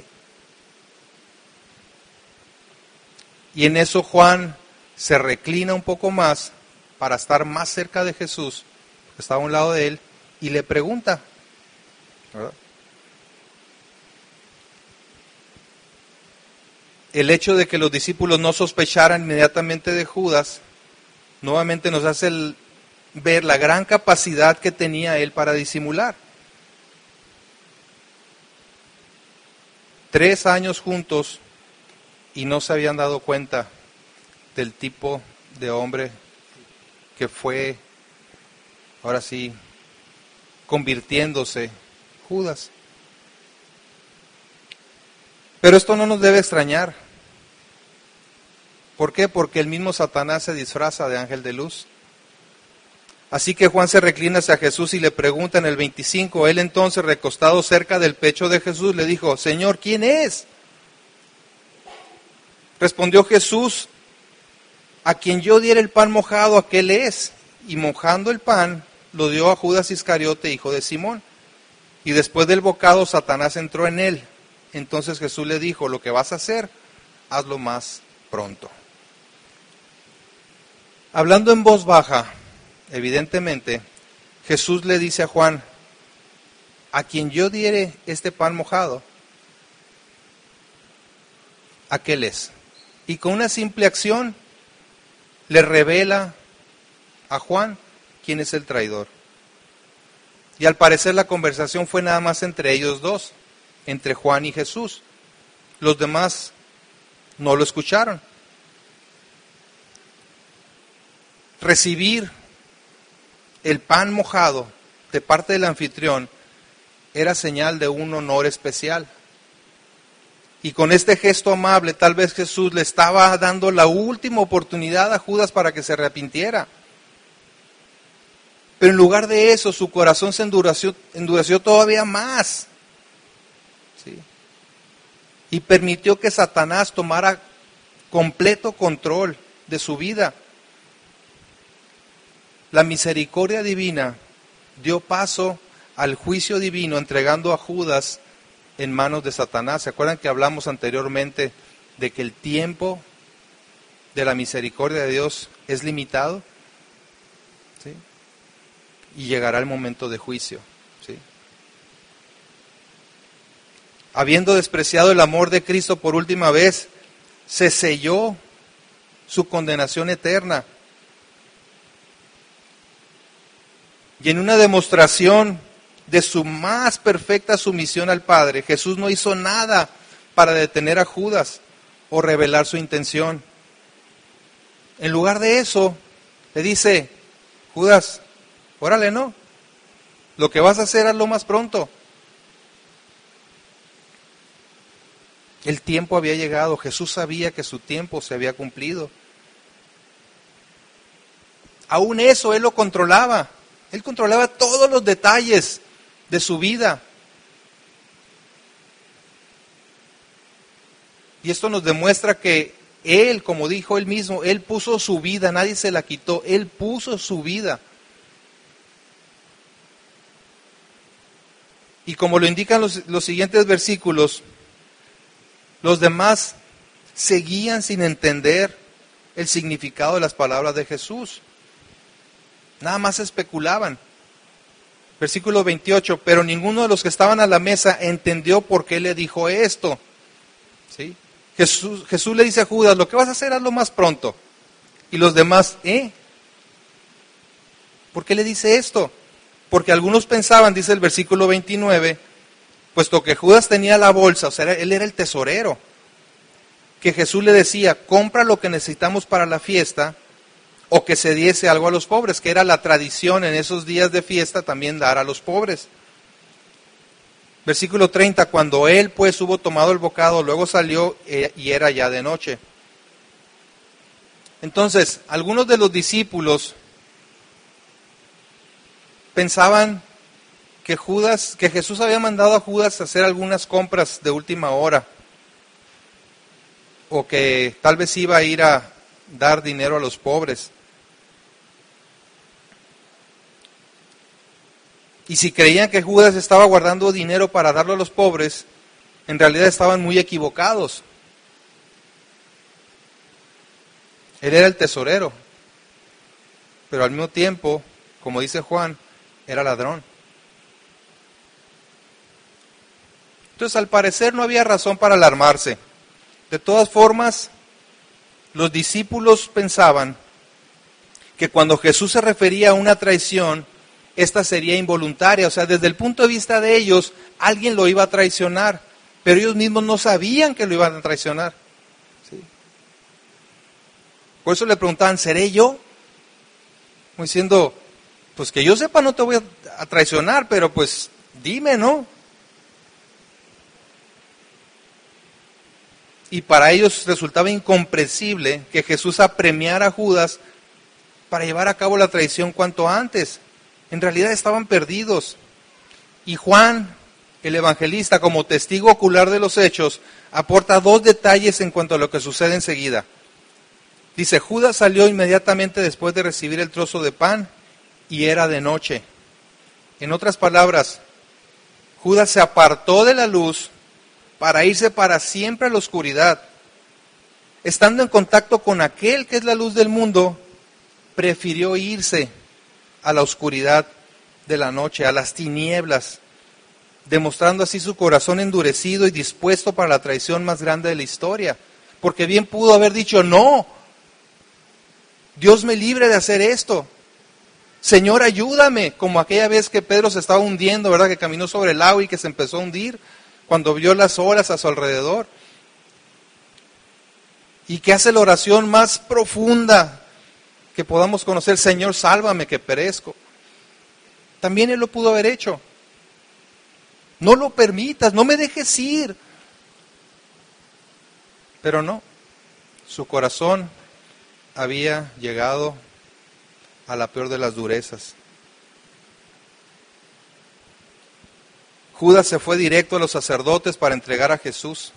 Y en eso Juan se reclina un poco más para estar más cerca de Jesús, que estaba a un lado de él, y le pregunta, ¿verdad? El hecho de que los discípulos no sospecharan inmediatamente de Judas, nuevamente nos hace ver la gran capacidad que tenía él para disimular. 3 años juntos y no se habían dado cuenta del tipo de hombre que fue, ahora sí, convirtiéndose Judas. Pero esto no nos debe extrañar. ¿Por qué? Porque el mismo Satanás se disfraza de ángel de luz. Así que Juan se reclina hacia Jesús y le pregunta en el 25, él entonces recostado cerca del pecho de Jesús le dijo, Señor, ¿quién es? Respondió Jesús, a quien yo diera el pan mojado, aquel es. Y mojando el pan, lo dio a Judas Iscariote, hijo de Simón. Y después del bocado, Satanás entró en él. Entonces Jesús le dijo, lo que vas a hacer, hazlo más pronto. Hablando en voz baja, evidentemente, Jesús le dice a Juan, a quien yo diere este pan mojado, aquel es. Y con una simple acción le revela a Juan quién es el traidor. Y al parecer la conversación fue nada más entre ellos dos, entre Juan y Jesús. Los demás no lo escucharon. Recibir el pan mojado de parte del anfitrión era señal de un honor especial. Y con este gesto amable, tal vez Jesús le estaba dando la última oportunidad a Judas para que se arrepintiera. Pero en lugar de eso, su corazón se endureció todavía más. ¿Sí? Y permitió que Satanás tomara completo control de su vida. La misericordia divina dio paso al juicio divino, entregando a Judas en manos de Satanás. ¿Se acuerdan que hablamos anteriormente de que el tiempo de la misericordia de Dios es limitado? ¿Sí? Y llegará el momento de juicio. ¿Sí? Habiendo despreciado el amor de Cristo por última vez, se selló su condenación eterna. Y en una demostración de su más perfecta sumisión al Padre, Jesús no hizo nada para detener a Judas o revelar su intención. En lugar de eso, le dice, Judas, órale, no, lo que vas a hacer, hazlo más pronto. El tiempo había llegado, Jesús sabía que su tiempo se había cumplido. Aún eso, Él lo controlaba. Él controlaba todos los detalles de su vida. Y esto nos demuestra que Él, como dijo Él mismo, Él puso su vida, nadie se la quitó, Él puso su vida. Y como lo indican los siguientes versículos, los demás seguían sin entender el significado de las palabras de Jesús. Nada más especulaban. Versículo 28, pero ninguno de los que estaban a la mesa entendió por qué le dijo esto. ¿Sí? Jesús le dice a Judas, lo que vas a hacer, hazlo más pronto. Y los demás, ¿por qué le dice esto? Porque algunos pensaban, dice el versículo 29, puesto que Judas tenía la bolsa, o sea, él era el tesorero, que Jesús le decía, compra lo que necesitamos para la fiesta, o que se diese algo a los pobres, que era la tradición en esos días de fiesta también dar a los pobres. Versículo 30, cuando él pues hubo tomado el bocado, luego salió y era ya de noche. Entonces, algunos de los discípulos pensaban que Jesús había mandado a Judas a hacer algunas compras de última hora, o que tal vez iba a ir a dar dinero a los pobres. Y si creían que Judas estaba guardando dinero para darlo a los pobres, en realidad estaban muy equivocados. Él era el tesorero, pero al mismo tiempo, como dice Juan, era ladrón. Entonces, al parecer no había razón para alarmarse. De todas formas, los discípulos pensaban que cuando Jesús se refería a una traición, esta sería involuntaria, o sea, desde el punto de vista de ellos, alguien lo iba a traicionar, pero ellos mismos no sabían que lo iban a traicionar. ¿Sí? Por eso le preguntaban, ¿seré yo? Como diciendo, pues que yo sepa no te voy a traicionar, pero pues dime, ¿no? Y para ellos resultaba incomprensible que Jesús apremiara a Judas para llevar a cabo la traición cuanto antes. En realidad estaban perdidos. Y Juan, el evangelista, como testigo ocular de los hechos, aporta 2 detalles en cuanto a lo que sucede enseguida. Dice, Judas salió inmediatamente después de recibir el trozo de pan y era de noche. En otras palabras, Judas se apartó de la luz para irse para siempre a la oscuridad. Estando en contacto con aquel que es la luz del mundo, prefirió irse a la oscuridad de la noche, a las tinieblas, demostrando así su corazón endurecido y dispuesto para la traición más grande de la historia. Porque bien pudo haber dicho, no, Dios me libre de hacer esto. Señor, ayúdame, como aquella vez que Pedro se estaba hundiendo, ¿verdad? Que caminó sobre el agua y que se empezó a hundir cuando vio las olas a su alrededor. Y que hace la oración más profunda que podamos conocer, Señor, sálvame que perezco. También Él lo pudo haber hecho. No lo permitas, no me dejes ir. Pero no, su corazón había llegado a la peor de las durezas. Judas se fue directo a los sacerdotes para entregar a Jesús.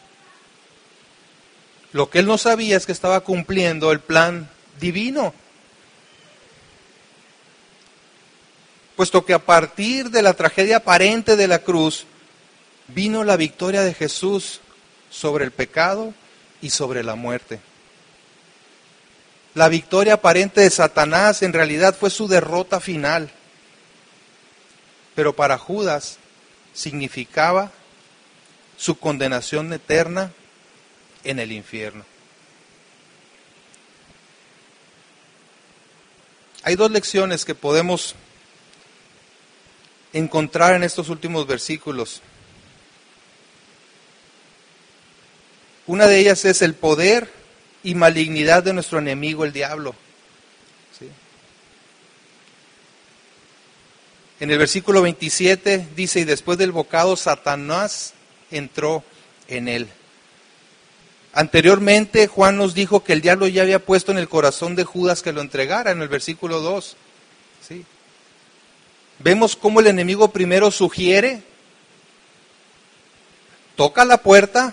Lo que él no sabía es que estaba cumpliendo el plan divino. Puesto que a partir de la tragedia aparente de la cruz, vino la victoria de Jesús sobre el pecado y sobre la muerte. La victoria aparente de Satanás en realidad fue su derrota final. Pero para Judas significaba su condenación eterna en el infierno. Hay 2 lecciones que podemos encontrar en estos últimos versículos. Una de ellas es el poder y malignidad de nuestro enemigo, el diablo. ¿Sí? En el versículo 27 dice, y después del bocado Satanás entró en él. Anteriormente Juan nos dijo que el diablo ya había puesto en el corazón de Judas que lo entregara, en el versículo 2. ¿Sí? Vemos cómo el enemigo primero sugiere, toca la puerta,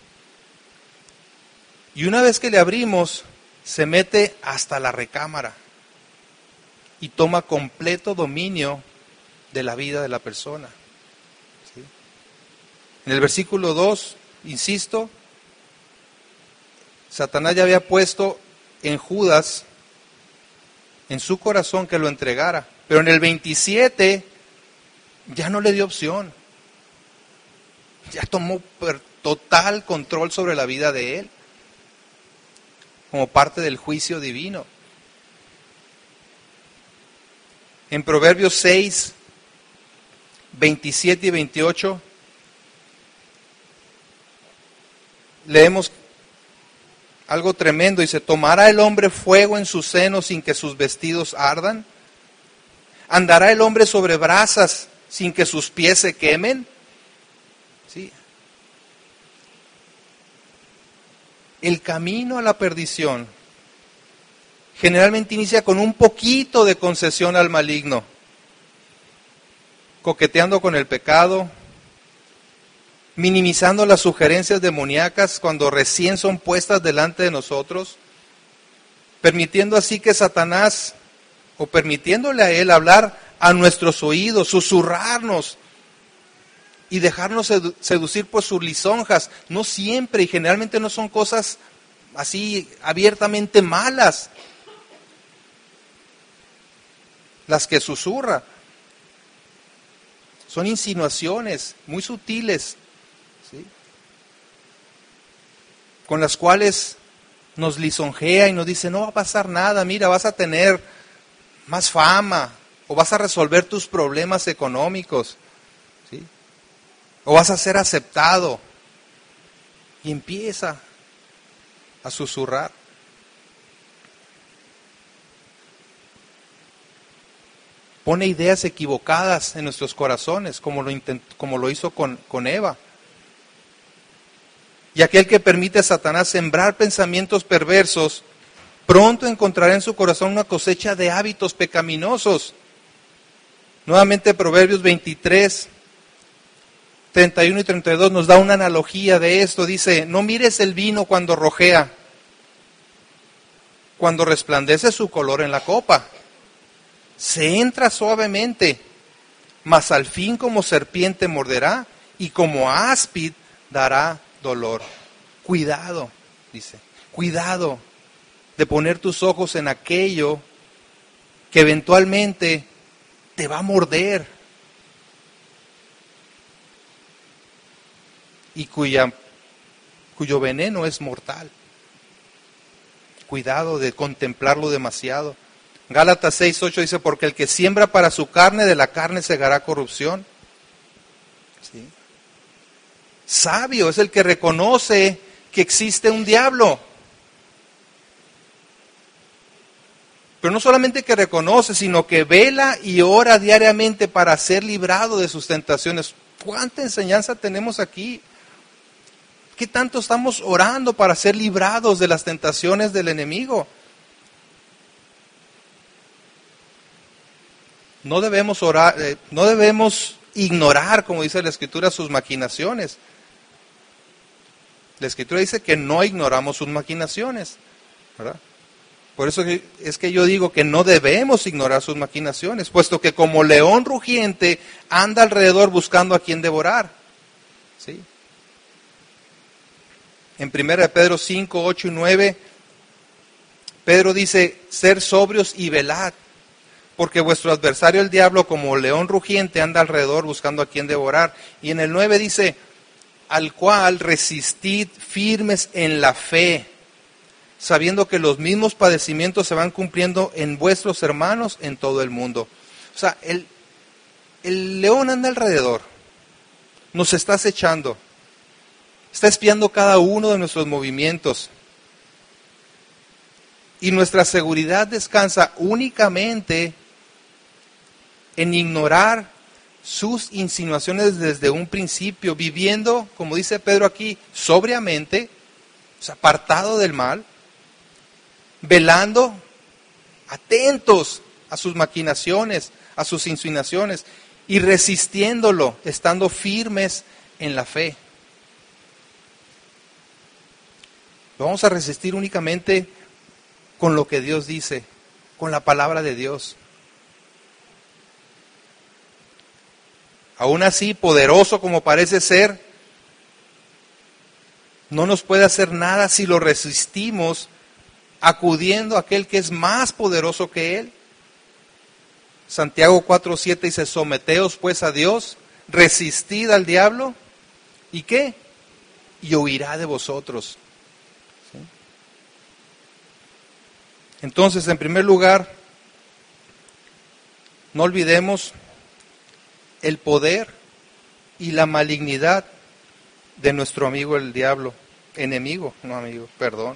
y una vez que le abrimos, se mete hasta la recámara y toma completo dominio de la vida de la persona. ¿Sí? En el versículo 2, insisto, Satanás ya había puesto en Judas, en su corazón, que lo entregara. Pero en el 27 ya no le dio opción. Ya tomó total control sobre la vida de él, como parte del juicio divino. En Proverbios 6, 27 y 28, leemos algo tremendo. Dice, ¿tomará el hombre fuego en su seno sin que sus vestidos ardan? ¿Andará el hombre sobre brasas sin que sus pies se quemen? ¿Sí? El camino a la perdición generalmente inicia con un poquito de concesión al maligno, coqueteando con el pecado, minimizando las sugerencias demoníacas cuando recién son puestas delante de nosotros, permitiendo así que Satanás, o permitiéndole a él hablar a nuestros oídos, susurrarnos y dejarnos seducir por sus lisonjas. No siempre y generalmente no son cosas así abiertamente malas las que susurra. Son insinuaciones muy sutiles, ¿sí? Con las cuales nos lisonjea y nos dice, no va a pasar nada, mira, vas a tener más fama, o vas a resolver tus problemas económicos, ¿sí? O vas a ser aceptado. Y empieza a susurrar. Pone ideas equivocadas en nuestros corazones, como lo hizo con Eva. Y aquel que permite a Satanás sembrar pensamientos perversos, pronto encontrará en su corazón una cosecha de hábitos pecaminosos. Nuevamente Proverbios 23, 31 y 32 nos da una analogía de esto. Dice, no mires el vino cuando rojea, cuando resplandece su color en la copa. Se entra suavemente, mas al fin como serpiente morderá y como áspid dará dolor. Cuidado, dice, cuidado de poner tus ojos en aquello que eventualmente te va a morder y cuyo veneno es mortal. Cuidado de contemplarlo demasiado. Gálatas 6:8 dice, porque el que siembra para su carne, de la carne segará corrupción. ¿Sí? Sabio es el que reconoce que existe un diablo. Pero no solamente que reconoce, sino que vela y ora diariamente para ser librado de sus tentaciones. ¿Cuánta enseñanza tenemos aquí? ¿Qué tanto estamos orando para ser librados de las tentaciones del enemigo? No debemos orar, no debemos ignorar, como dice la Escritura, sus maquinaciones. La Escritura dice que no ignoramos sus maquinaciones, ¿verdad? Por eso es que yo digo que no debemos ignorar sus maquinaciones, puesto que como león rugiente anda alrededor buscando a quien devorar. ¿Sí? En 1 Pedro 5, 8 y 9, Pedro dice, ser sobrios y velad, porque vuestro adversario el diablo como león rugiente anda alrededor buscando a quien devorar. Y en el 9 dice, al cual resistid firmes en la fe, sabiendo que los mismos padecimientos se van cumpliendo en vuestros hermanos en todo el mundo. O sea, el león anda alrededor, nos está acechando, está espiando cada uno de nuestros movimientos. Y nuestra seguridad descansa únicamente en ignorar sus insinuaciones desde un principio, viviendo, como dice Pedro aquí, sobriamente, o sea, apartado del mal, velando, atentos a sus maquinaciones, a sus insinuaciones, y resistiéndolo, estando firmes en la fe. Lo vamos a resistir únicamente con lo que Dios dice, con la palabra de Dios. Aún así, poderoso como parece ser, no nos puede hacer nada si lo resistimos acudiendo a aquel que es más poderoso que Él. Santiago 4:7 dice, someteos pues a Dios, resistid al diablo, ¿y qué? Y huirá de vosotros. ¿Sí? Entonces, en primer lugar, no olvidemos el poder y la malignidad de nuestro amigo el diablo, enemigo, no amigo, perdón.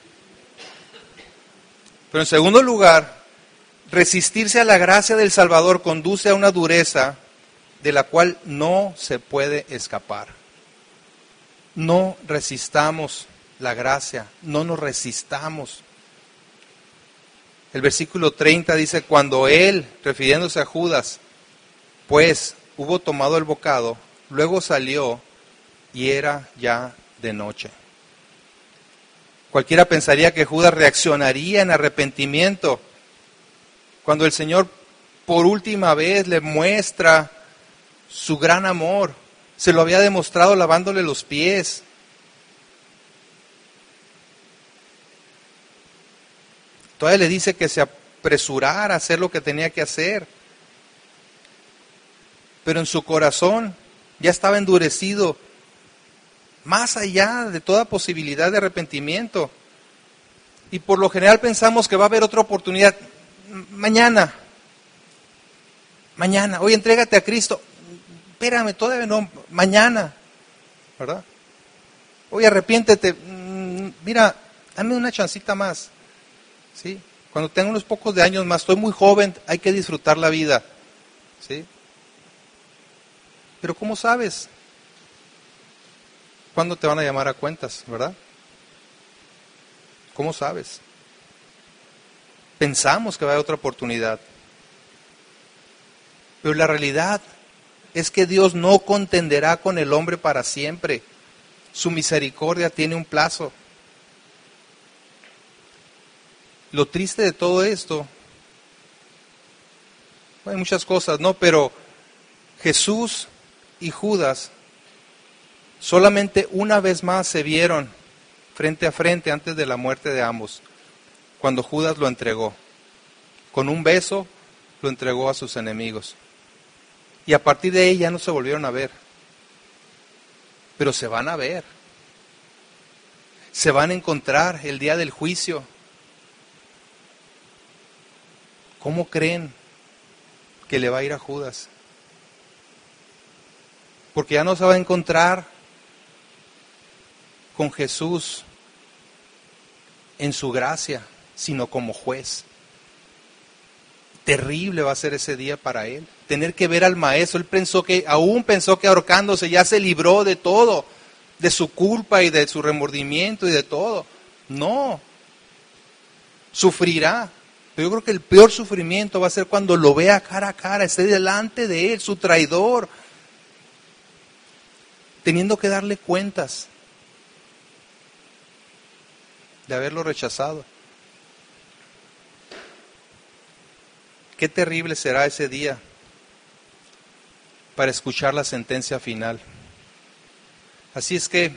Pero en segundo lugar, resistirse a la gracia del Salvador conduce a una dureza de la cual no se puede escapar. No resistamos la gracia, no nos resistamos. El versículo 30 dice, cuando él, refiriéndose a Judas, pues hubo tomado el bocado, luego salió y era ya de noche. Cualquiera pensaría que Judas reaccionaría en arrepentimiento cuando el Señor por última vez le muestra su gran amor. Se lo había demostrado lavándole los pies. Todavía le dice que se apresurara a hacer lo que tenía que hacer. Pero en su corazón ya estaba endurecido, más allá de toda posibilidad de arrepentimiento. Y por lo general pensamos que va a haber otra oportunidad. Mañana, oye, entrégate a Cristo. Espérame, todavía no, mañana, ¿verdad? Oye, arrepiéntete, mira, dame una chancita más, ¿sí? Cuando tenga unos pocos de años más, estoy muy joven, hay que disfrutar la vida. ¿Sí? Pero ¿cómo sabes cuándo te van a llamar a cuentas, verdad? ¿Cómo sabes? Pensamos que va a haber otra oportunidad. Pero la realidad es que Dios no contenderá con el hombre para siempre. Su misericordia tiene un plazo. Lo triste de todo esto, hay muchas cosas, ¿no? Pero Jesús y Judas solamente una vez más se vieron frente a frente antes de la muerte de ambos, cuando Judas lo entregó. Con un beso lo entregó a sus enemigos. Y a partir de ahí ya no se volvieron a ver. Pero se van a ver. Se van a encontrar el día del juicio. ¿Cómo creen que le va a ir a Judas? Porque ya no se va a encontrar con Jesús en su gracia, sino como juez. Terrible va a ser ese día para él. Tener que ver al maestro. Él pensó que ahorcándose ya se libró de todo, de su culpa y de su remordimiento y de todo. No. Sufrirá. Pero yo creo que el peor sufrimiento va a ser cuando lo vea cara a cara, esté delante de él, su traidor, teniendo que darle cuentas de haberlo rechazado. Qué terrible será ese día para escuchar la sentencia final. Así es que,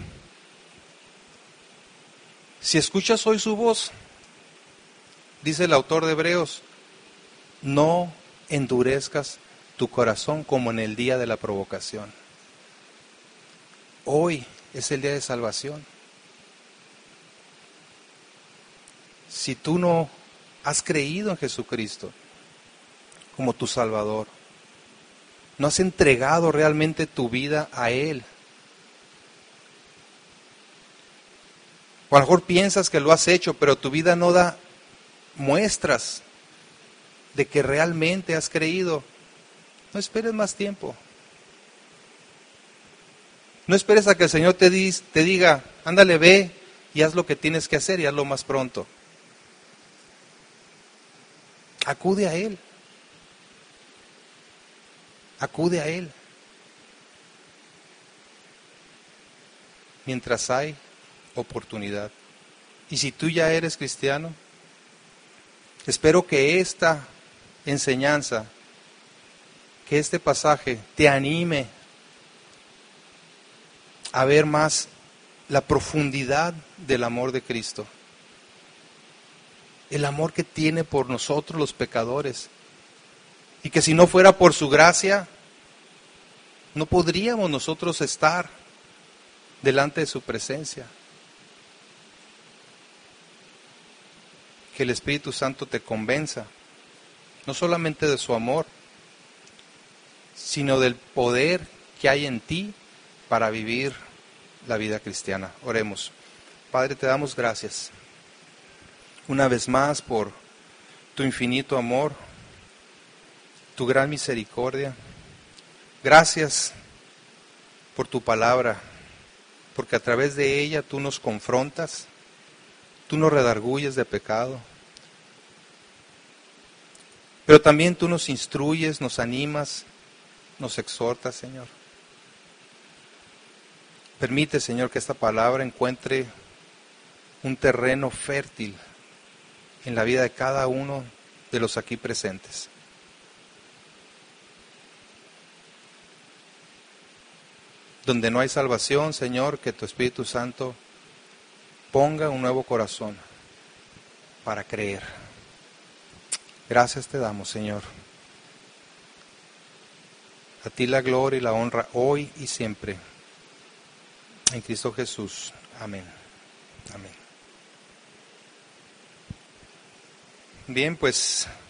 si escuchas hoy su voz, dice el autor de Hebreos, no endurezcas tu corazón como en el día de la provocación. Hoy es el día de salvación. Si tú no has creído en Jesucristo como tu Salvador, no has entregado realmente tu vida a Él, o a lo mejor piensas que lo has hecho, pero tu vida no da muestras de que realmente has creído, no esperes más tiempo. No esperes a que el Señor te diga, ándale, ve y haz lo que tienes que hacer y hazlo más pronto. Acude a Él. Acude a Él. Mientras hay oportunidad. Y si tú ya eres cristiano, espero que esta enseñanza, que este pasaje te anime a ver más la profundidad del amor de Cristo. El amor que tiene por nosotros los pecadores. Y que si no fuera por su gracia, no podríamos nosotros estar delante de su presencia. Que el Espíritu Santo te convenza, no solamente de su amor, sino del poder que hay en ti para vivir la vida cristiana. Oremos. Padre, te damos gracias una vez más por tu infinito amor, tu gran misericordia. Gracias por tu palabra, porque a través de ella tú nos confrontas, tú nos redarguyes de pecado, pero también tú nos instruyes, nos animas, nos exhortas, Señor. Permite, Señor, que esta palabra encuentre un terreno fértil en la vida de cada uno de los aquí presentes. Donde no hay salvación, Señor, que tu Espíritu Santo ponga un nuevo corazón para creer. Gracias te damos, Señor. A ti la gloria y la honra hoy y siempre. En Cristo Jesús. Amén. Amén. Bien, pues